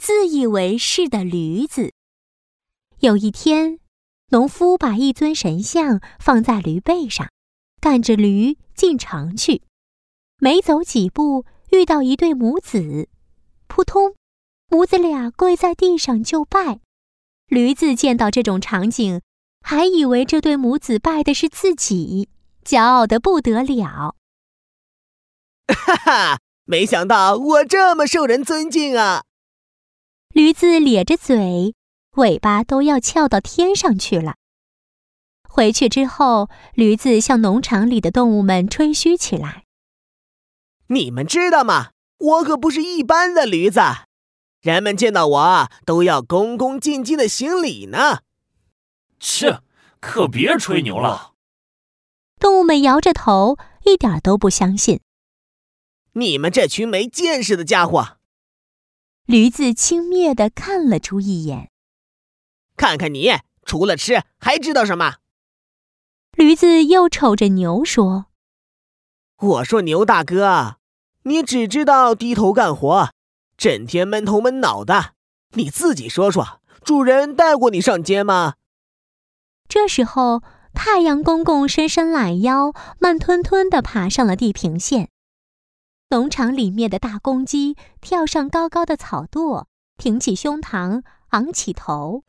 自以为是的驴子。有一天，农夫把一尊神像放在驴背上，赶着驴进城去。没走几步，遇到一对母子，扑通，母子俩跪在地上就拜。驴子见到这种场景，还以为这对母子拜的是自己，骄傲得不得了。 哈哈，没想到我这么受人尊敬啊！ 驴子咧着嘴，尾巴都要翘到天上去了。回去之后，驴子向农场里的动物们吹嘘起来。 你们知道吗？我可不是一般的驴子，人们见到我都要恭恭敬敬地行礼呢。 切，可别吹牛了。 动物们摇着头，一点都不相信。 你们这群没见识的家伙！ 驴子轻蔑地看了猪一眼。 看看你，除了吃还知道什么？ 驴子又瞅着牛说： 我说牛大哥，你只知道低头干活，整天闷头闷脑的，你自己说说，主人带过你上街吗？ 这时候，太阳公公伸伸懒腰，慢吞吞地爬上了地平线。农场里面的大公鸡跳上高高的草垛，挺起胸膛，昂起头，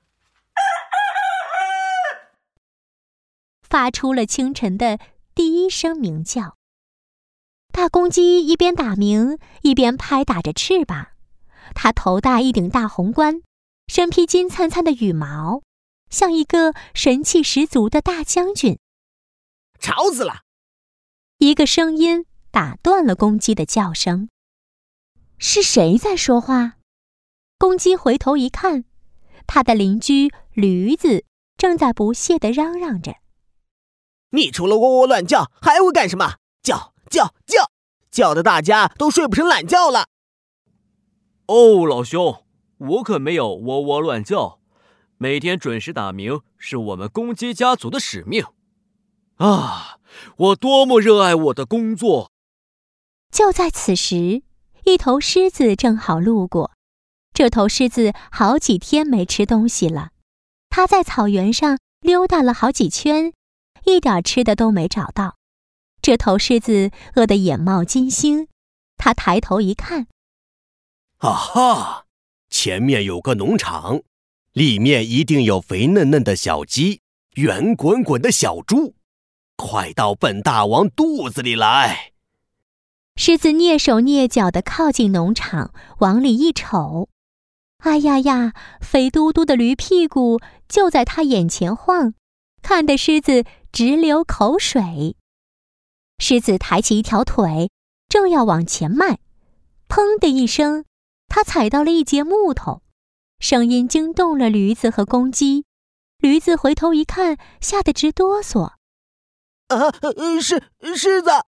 发出了清晨的第一声鸣叫。大公鸡一边打鸣，一边拍打着翅膀。它头戴一顶大红冠，身披金灿灿的羽毛，像一个神气十足的大将军。 吵死了！ 一个声音打断了公鸡的叫声。是谁在说话？公鸡回头一看，他的邻居驴子正在不屑地嚷嚷着： 你除了喔喔乱叫还会干什么？叫叫叫，叫得大家都睡不成懒觉了。 哦，老兄，我可没有喔喔乱叫，每天准时打鸣是我们公鸡家族的使命。啊，我多么热爱我的工作！ 就在此时，一头狮子正好路过。这头狮子好几天没吃东西了，它在草原上溜达了好几圈，一点吃的都没找到。这头狮子饿得眼冒金星，它抬头一看， 啊哈，前面有个农场，里面一定有肥嫩嫩的小鸡，圆滚滚的小猪，快到本大王肚子里来！ 狮子蹑手蹑脚地靠近农场，往里一瞅，哎呀呀，肥嘟嘟的驴屁股就在他眼前晃，看得狮子直流口水。狮子抬起一条腿，正要往前迈，砰的一声，他踩到了一截木头，声音惊动了驴子和公鸡。驴子回头一看，吓得直哆嗦。 狮子！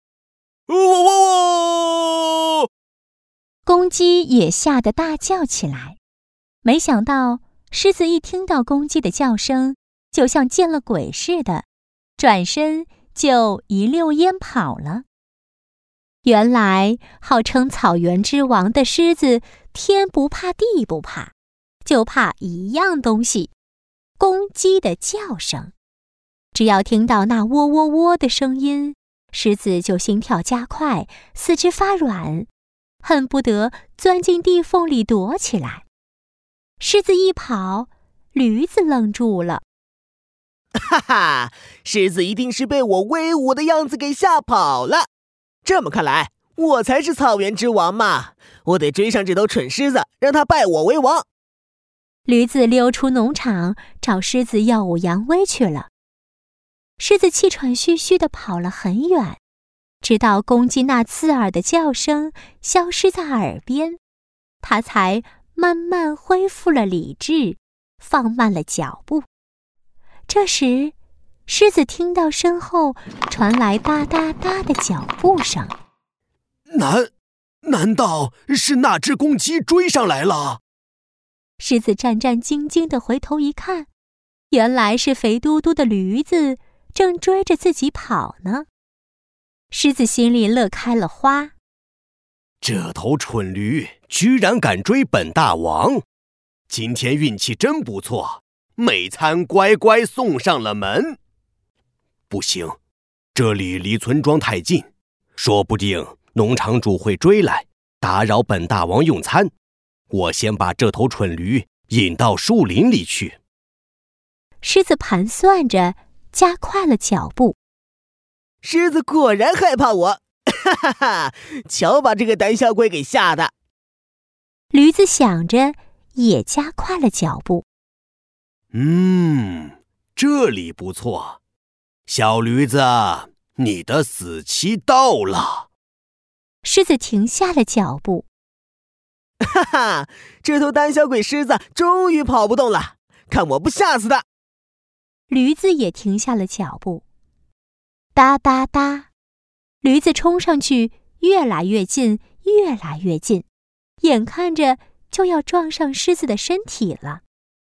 公鸡也吓得大叫起来。没想到，狮子一听到公鸡的叫声，就像见了鬼似的，转身就一溜烟跑了。原来，号称草原之王的狮子，天不怕地不怕，就怕一样东西——公鸡的叫声。只要听到那喔喔喔的声音，狮子就心跳加快，四肢发软，恨不得钻进地缝里躲起来。狮子一跑，驴子愣住了。 哈哈，狮子一定是被我威武的样子给吓跑了。这么看来，我才是草原之王嘛！我得追上这头蠢狮子，让他拜我为王。 驴子溜出农场，找狮子耀武扬威去了。狮子气喘吁吁地跑了很远，直到公鸡那刺耳的叫声消失在耳边，它才慢慢恢复了理智，放慢了脚步。这时，狮子听到身后传来哒哒哒的脚步声。 难道是那只公鸡追上来了？ 狮子战战兢兢地回头一看，原来是肥嘟嘟的驴子正追着自己跑呢。狮子心里乐开了花。 这头蠢驴居然敢追本大王，今天运气真不错，美餐乖乖送上了门。不行，这里离村庄太近，说不定农场主会追来，打扰本大王用餐。我先把这头蠢驴引到树林里去。 狮子盘算着，加快了脚步。 狮子果然害怕我，哈哈哈！瞧把这个胆小鬼给吓的。 驴子想着，也加快了脚步。 这里不错，小驴子，你的死期到了。 狮子停下了脚步。 哈哈，这头胆小鬼狮子终于跑不动了，看我不吓死它！ 驴子也停下了脚步。哒哒哒，驴子冲上去，越来越近，越来越近，眼看着就要撞上狮子的身体了。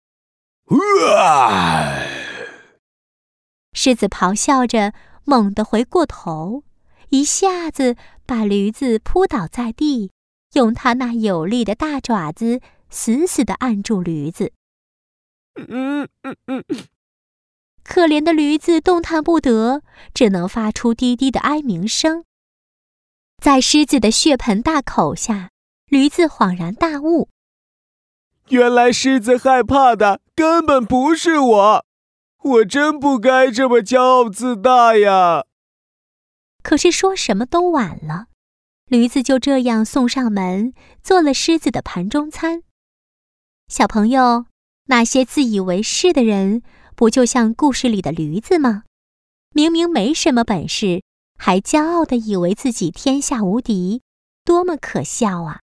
狮子咆哮着，猛地回过头，一下子把驴子扑倒在地，用它那有力的大爪子死死地按住驴子。可怜的驴子动弹不得，只能发出低低的哀鸣声。在狮子的血盆大口下，驴子恍然大悟， 原来狮子害怕的根本不是我，我真不该这么骄傲自大呀。 可是说什么都晚了，驴子就这样送上门，做了狮子的盘中餐。小朋友，那些自以为是的人，不就像故事里的驴子吗？明明没什么本事，还骄傲地以为自己天下无敌，多么可笑啊！